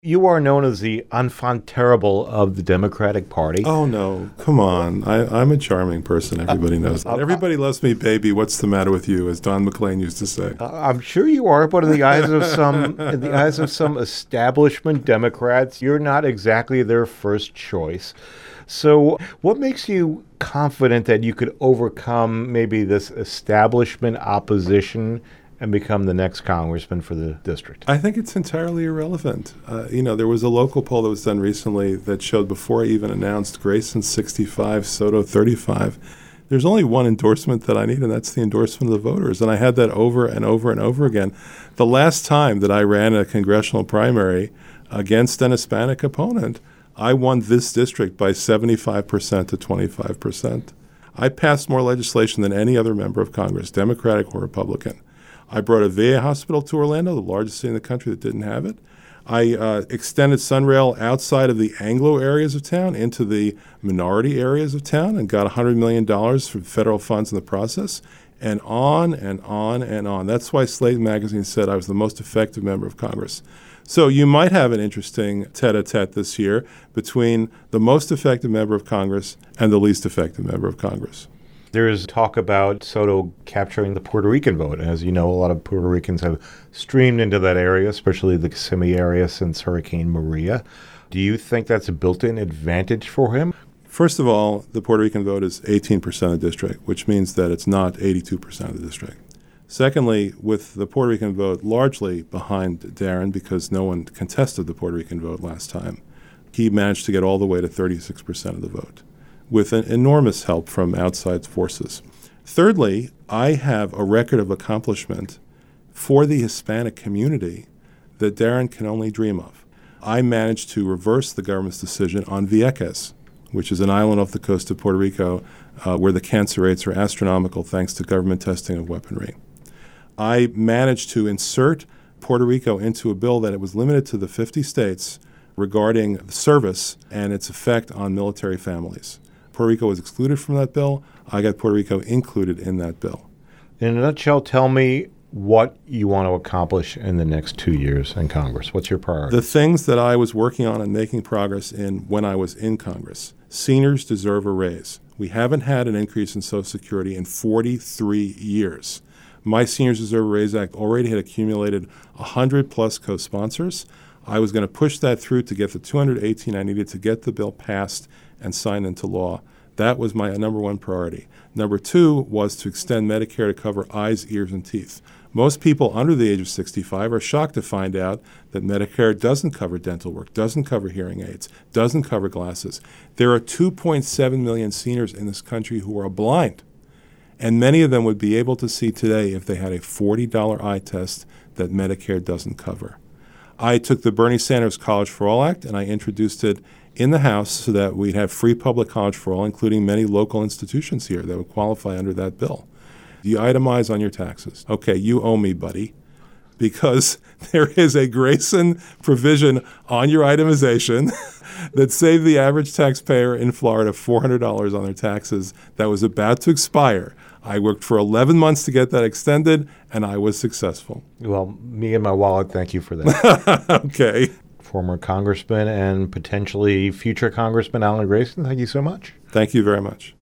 You are known as the enfant terrible of the Democratic Party. Oh, no. Come on. I'm a charming person. Everybody knows that. Everybody loves me, baby. What's the matter with you, as Don McLean used to say. I'm sure you are, but in the eyes of some establishment Democrats, you're not exactly their first choice. So what makes you confident that you could overcome maybe this establishment opposition and become the next congressman for the district? I think it's entirely irrelevant. There was a local poll that was done recently that showed before I even announced Grayson 65, Soto 35, there's only one endorsement that I need, and that's the endorsement of the voters. And I had that over and over and over again. The last time that I ran a congressional primary against an Hispanic opponent, I won this district by 75% to 25%. I passed more legislation than any other member of Congress, Democratic or Republican. I brought a VA hospital to Orlando, the largest city in the country that didn't have it. I extended Sunrail outside of the Anglo areas of town into the minority areas of town and got $100 million from federal funds in the process, and on and on and on. That's why Slate magazine said I was the most effective member of Congress. So you might have an interesting tete-a-tete this year between the most effective member of Congress and the least effective member of Congress. There is talk about Soto capturing the Puerto Rican vote. As you know, a lot of Puerto Ricans have streamed into that area, especially the Kissimmee area since Hurricane Maria. Do you think that's a built-in advantage for him? First of all, the Puerto Rican vote is 18% of the district, which means that it's not 82% of the district. Secondly, with the Puerto Rican vote largely behind Darren because no one contested the Puerto Rican vote last time, he managed to get all the way to 36% of the vote, with an enormous help from outside forces. Thirdly, I have a record of accomplishment for the Hispanic community that Darren can only dream of. I managed to reverse the government's decision on Vieques, which is an island off the coast of Puerto Rico where the cancer rates are astronomical thanks to government testing of weaponry. I managed to insert Puerto Rico into a bill that it was limited to the 50 states regarding service and its effect on military families. Puerto Rico was excluded from that bill. I got Puerto Rico included in that bill. In a nutshell, tell me what you want to accomplish in the next 2 years in Congress. What's your priority? The things that I was working on and making progress in when I was in Congress. Seniors deserve a raise. We haven't had an increase in Social Security in 43 years. My Seniors Deserve a Raise Act already had accumulated 100-plus co-sponsors. I was going to push that through to get the 218 I needed to get the bill passed and signed into law. That was my number one priority. Number two was to extend Medicare to cover eyes, ears, and teeth. Most people under the age of 65 are shocked to find out that Medicare doesn't cover dental work, doesn't cover hearing aids, doesn't cover glasses. There are 2.7 million seniors in this country who are blind, and many of them would be able to see today if they had a $40 eye test that Medicare doesn't cover. I took the Bernie Sanders College for All Act and I introduced it in the House so that we'd have free public college for all, including many local institutions here that would qualify under that bill. You itemize on your taxes. Okay, you owe me, buddy, because there is a Grayson provision on your itemization that saved the average taxpayer in Florida $400 on their taxes that was about to expire. I worked for 11 months to get that extended, and I was successful. Well, me and my wallet, thank you for that. Okay. Former Congressman and potentially future Congressman Alan Grayson, thank you so much. Thank you very much.